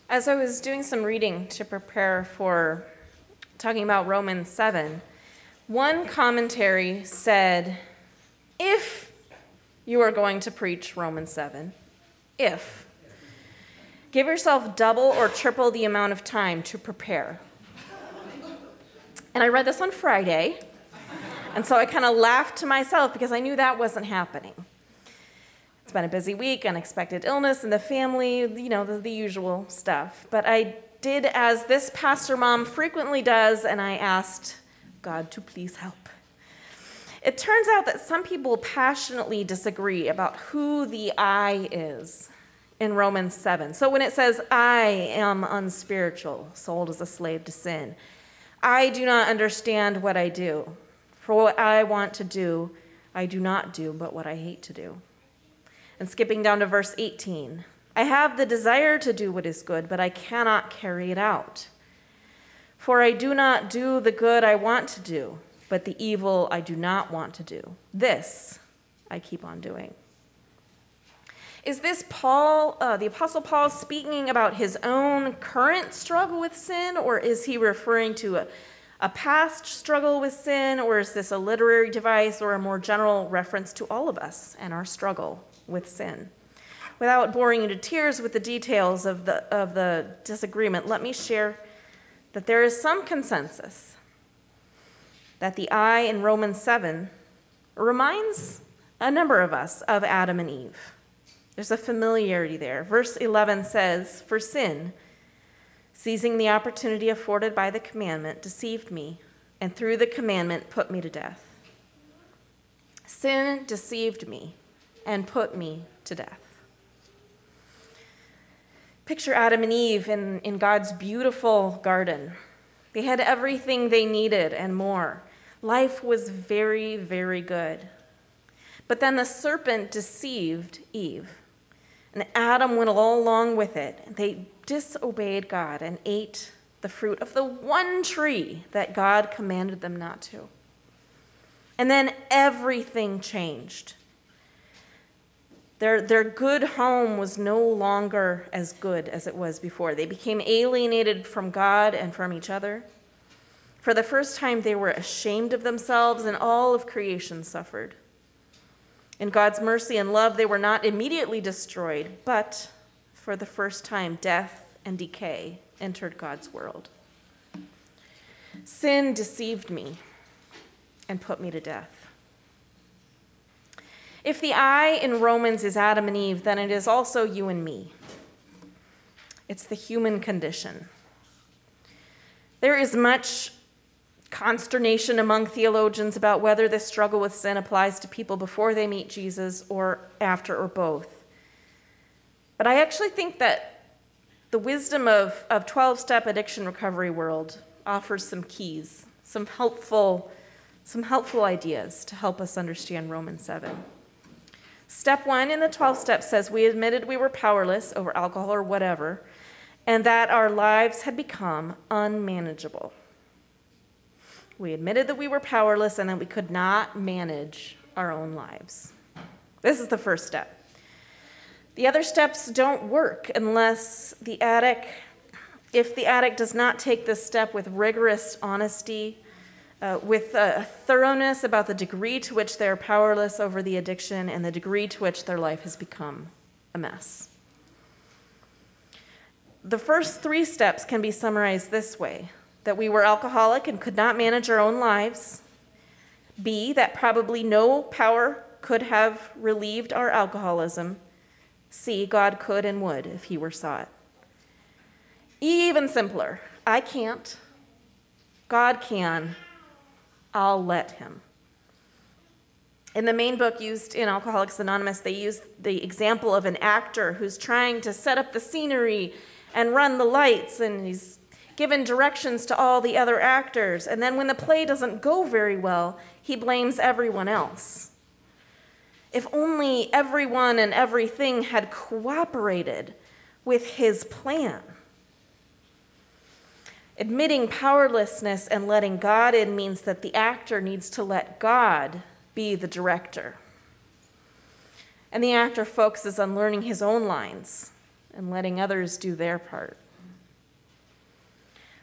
As I was doing some reading to prepare for talking about Romans 7, one commentary said, if you are going to preach Romans 7, give yourself double or triple the amount of time to prepare. And I read this on Friday, and so I kind of laughed to myself because I knew that wasn't happening. It's been a busy week, unexpected illness in the family, the usual stuff. But I did as this pastor mom frequently does, and I asked God to please help. It turns out that some people passionately disagree about who the I is in Romans 7. So when it says, I am unspiritual, sold as a slave to sin, I do not understand what I do. For what I want to do, I do not do, but what I hate to do. And skipping down to verse 18, I have the desire to do what is good, but I cannot carry it out. For I do not do the good I want to do, but the evil I do not want to do. This I keep on doing. Is this Paul, the Apostle Paul, speaking about his own current struggle with sin, or is he referring to a past struggle with sin, or is this a literary device or a more general reference to all of us and our struggle with sin? Without boring you to tears with the details of the disagreement, let me share that there is some consensus that the I in Romans 7 reminds a number of us of Adam and Eve. There's a familiarity there. Verse 11 says, for sin, seizing the opportunity afforded by the commandment, deceived me, and through the commandment put me to death. Sin deceived me and put me to death. Picture Adam and Eve in God's beautiful garden. They had everything they needed and more. Life was very, very good. But then the serpent deceived Eve, and Adam went all along with it. They disobeyed God and ate the fruit of the one tree that God commanded them not to. And then everything changed. Their good home was no longer as good as it was before. They became alienated from God and from each other. For the first time, they were ashamed of themselves, and all of creation suffered. In God's mercy and love, they were not immediately destroyed, but for the first time, death and decay entered God's world. Sin deceived me and put me to death. If the I in Romans is Adam and Eve, then it is also you and me. It's the human condition. There is much consternation among theologians about whether this struggle with sin applies to people before they meet Jesus or after or both. But I actually think that the wisdom of 12-step addiction recovery world offers some keys, some helpful ideas to help us understand Romans 7. Step 1 in the 12 steps says we admitted we were powerless over alcohol or whatever, and that our lives had become unmanageable. We admitted that we were powerless and that we could not manage our own lives. This is the first step. The other steps don't work unless if the addict does not take this step with rigorous honesty, with a thoroughness about the degree to which they're powerless over the addiction and the degree to which their life has become a mess. The first 3 steps can be summarized this way: that we were alcoholic and could not manage our own lives. B, that probably no power could have relieved our alcoholism. C, God could and would if he were sought. Even simpler, I can't. God can. I'll let him. In the main book used in Alcoholics Anonymous, they use the example of an actor who's trying to set up the scenery and run the lights, and he's given directions to all the other actors. And then when the play doesn't go very well, he blames everyone else. If only everyone and everything had cooperated with his plan. Admitting powerlessness and letting God in means that the actor needs to let God be the director. And the actor focuses on learning his own lines and letting others do their part.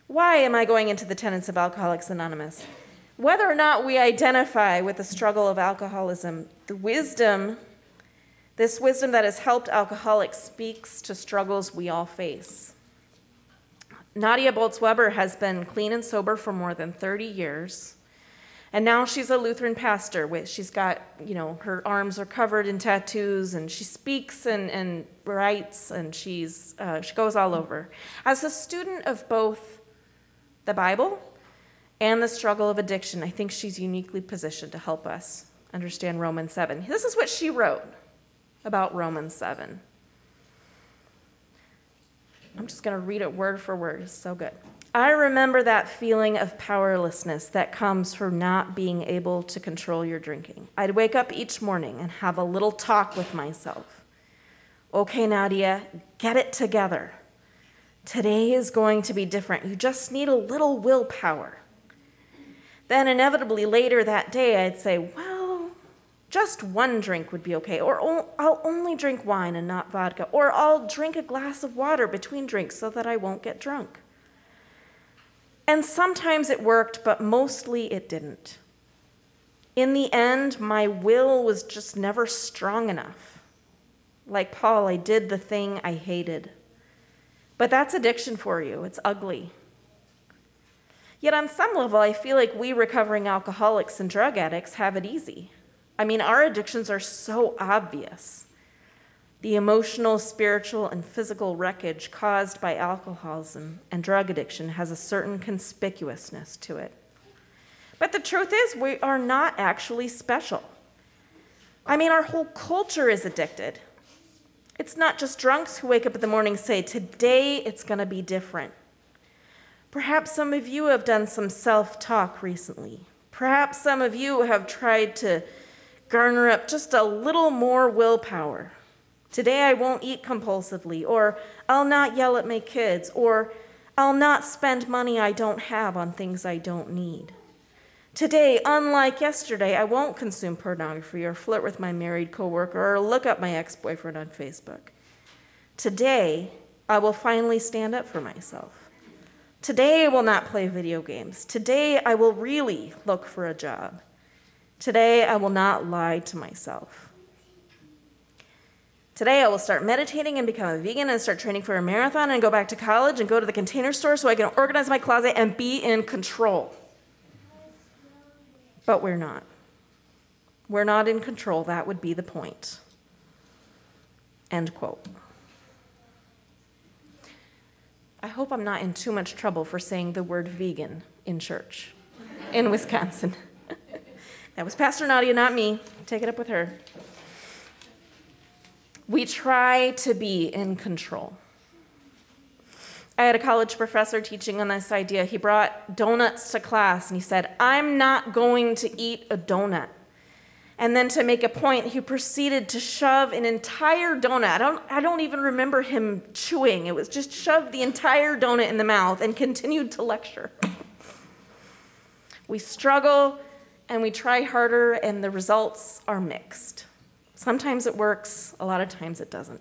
Why am I going into the tenets of Alcoholics Anonymous? Whether or not we identify with the struggle of alcoholism, this wisdom that has helped alcoholics speaks to struggles we all face. Nadia Bolz-Weber has been clean and sober for more than 30 years. And now she's a Lutheran pastor. She's got, her arms are covered in tattoos, and she speaks and writes, and she goes all over. As a student of both the Bible and the struggle of addiction, I think she's uniquely positioned to help us understand Romans 7. This is what she wrote about Romans 7. I'm just going to read it word for word. It's so good. I remember that feeling of powerlessness that comes from not being able to control your drinking. I'd wake up each morning and have a little talk with myself. Okay, Nadia, get it together. Today is going to be different. You just need a little willpower. Then inevitably later that day, I'd say, well, just one drink would be okay. Or I'll only drink wine and not vodka. Or I'll drink a glass of water between drinks so that I won't get drunk. And sometimes it worked, but mostly it didn't. In the end, my will was just never strong enough. Like Paul, I did the thing I hated. But that's addiction for you. It's ugly. Yet on some level, I feel like we recovering alcoholics and drug addicts have it easy. I mean, our addictions are so obvious. The emotional, spiritual, and physical wreckage caused by alcoholism and drug addiction has a certain conspicuousness to it. But the truth is, we are not actually special. I mean, our whole culture is addicted. It's not just drunks who wake up in the morning and say, today it's going to be different. Perhaps some of you have done some self-talk recently. Perhaps some of you have tried to garner up just a little more willpower. Today I won't eat compulsively, or I'll not yell at my kids, or I'll not spend money I don't have on things I don't need. Today, unlike yesterday, I won't consume pornography or flirt with my married coworker or look up my ex-boyfriend on Facebook. Today, I will finally stand up for myself. Today, I will not play video games. Today, I will really look for a job. Today, I will not lie to myself. Today, I will start meditating and become a vegan and start training for a marathon and go back to college and go to the Container Store so I can organize my closet and be in control. But we're not. We're not in control. That would be the point. End quote. I hope I'm not in too much trouble for saying the word vegan in church in Wisconsin. That was Pastor Nadia, not me. Take it up with her. We try to be in control. I had a college professor teaching on this idea. He brought donuts to class, and he said, I'm not going to eat a donut. And then to make a point, he proceeded to shove an entire donut. I don't even remember him chewing. It was just shoved the entire donut in the mouth and continued to lecture. We struggle, and we try harder, and the results are mixed. Sometimes it works, a lot of times it doesn't.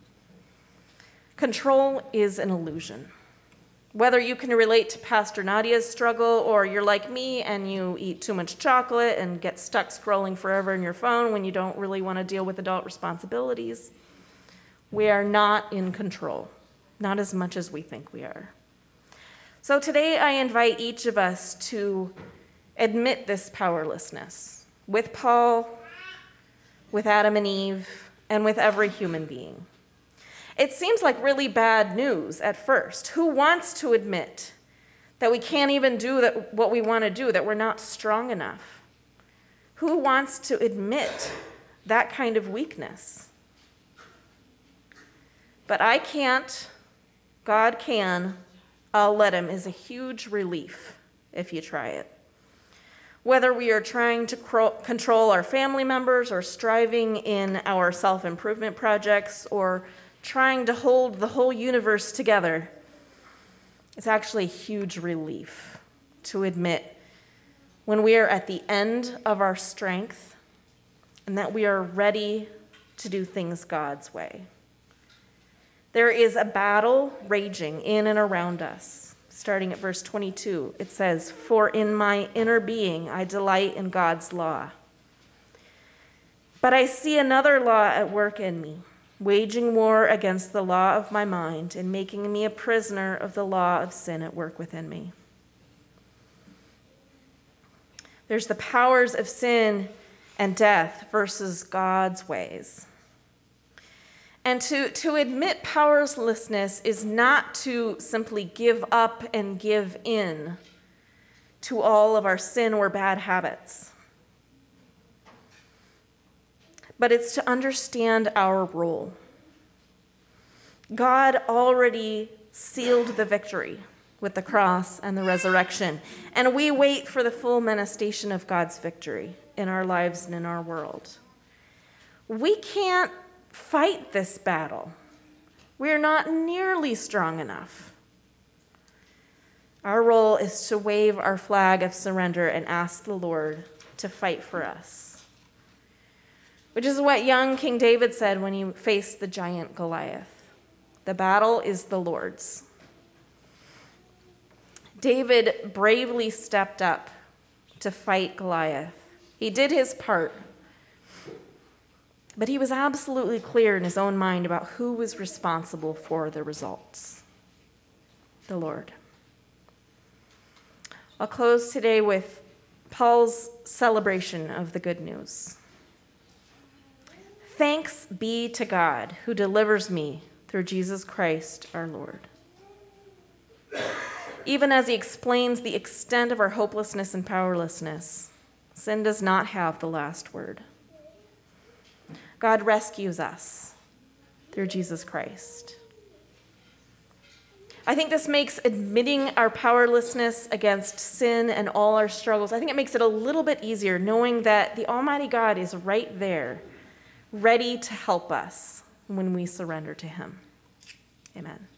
Control is an illusion. Whether you can relate to Pastor Nadia's struggle or you're like me and you eat too much chocolate and get stuck scrolling forever in your phone when you don't really want to deal with adult responsibilities, we are not in control, not as much as we think we are. So today I invite each of us to admit this powerlessness with Paul, with Adam and Eve, and with every human being. It seems like really bad news at first. Who wants to admit that we can't even do what we want to do, that we're not strong enough? Who wants to admit that kind of weakness? But I can't, God can, I'll let him is a huge relief if you try it. Whether we are trying to control our family members or striving in our self-improvement projects or trying to hold the whole universe together, it's actually a huge relief to admit when we are at the end of our strength and that we are ready to do things God's way. There is a battle raging in and around us. starting at verse 22. It says, "For in my inner being I delight in God's law. But I see another law at work in me, waging war against the law of my mind and making me a prisoner of the law of sin at work within me." There's the powers of sin and death versus God's ways. And to admit powerlessness is not to simply give up and give in to all of our sin or bad habits, but it's to understand our role. God already sealed the victory with the cross and the resurrection, and we wait for the full manifestation of God's victory in our lives and in our world. We can't fight this battle. We're not nearly strong enough. Our role is to wave our flag of surrender and ask the Lord to fight for us, which is what young King David said when he faced the giant Goliath. The battle is the Lord's. David bravely stepped up to fight Goliath. He did his part, but he was absolutely clear in his own mind about who was responsible for the results: the Lord. I'll close today with Paul's celebration of the good news. "Thanks be to God who delivers me through Jesus Christ our Lord." Even as he explains the extent of our hopelessness and powerlessness, sin does not have the last word. God rescues us through Jesus Christ. I think this makes admitting our powerlessness against sin and all our struggles, I think it makes it a little bit easier knowing that the Almighty God is right there, ready to help us when we surrender to him. Amen.